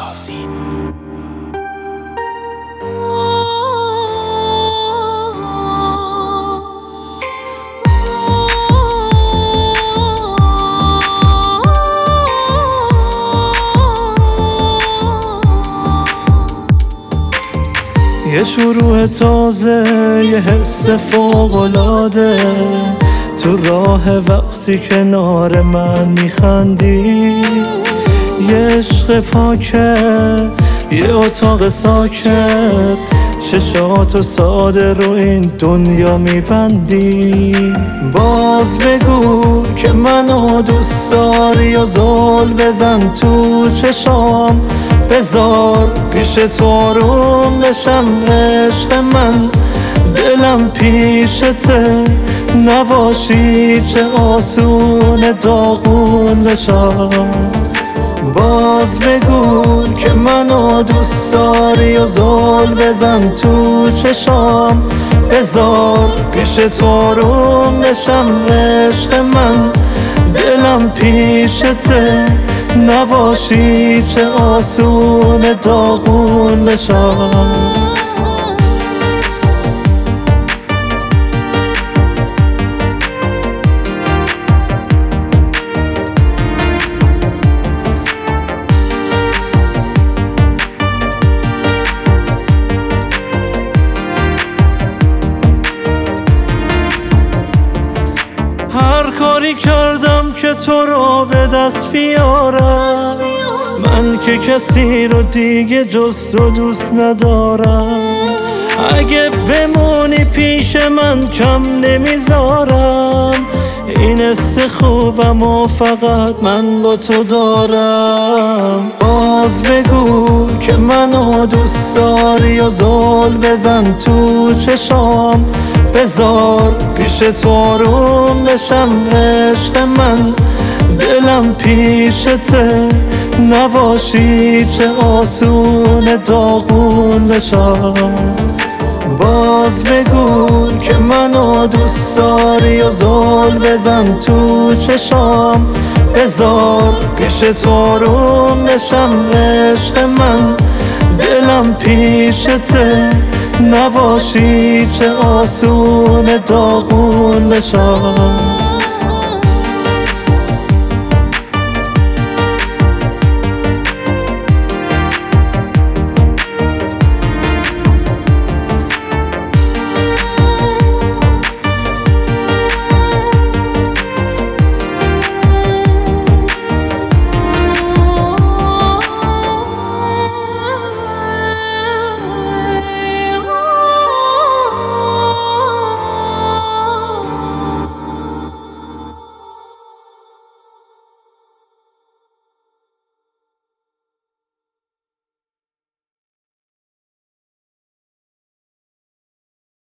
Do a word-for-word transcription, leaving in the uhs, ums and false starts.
یاسین. یه شروع تازه، یه حس فوق‌العاده تو راه وقتی کنار من میخندی. یه عشق پاکه، یه اتاق ساکت، چشاتو ساده رو این دنیا میبندی. باز بگو که منو دوست داری و زل بزن تو چشام، بذار پیش تو آروم بشم. عشق من دلم پیشته، نباشی چه آسون داغون بشم. باز بگو که منو دوست داری و زل بزن تو چشام، بذار پیش تو آروم بشم. عشق من دلم پیشته، نباشی چه آسون داغون بشم. هر کاری کردم که تو رو به دست بیارم، من که کسی رو دیگه جز تو دوست ندارم. اگه بمونی پیش من کم نمیذارم، این حس خوبم و فقط من با تو دارم. باز بگو که منو دوست داری و زل بزن تو چشام، بذار پیش تو آروم بشم. عشق من دلم پیشته، نباشی چه آسون داغون بشم. باز بگو که منو دوست داری و زل بزن تو چشام، بذار پیش تو آروم بشم. عشق من دلم پیشته، نباشی چه آسون داغون بشم.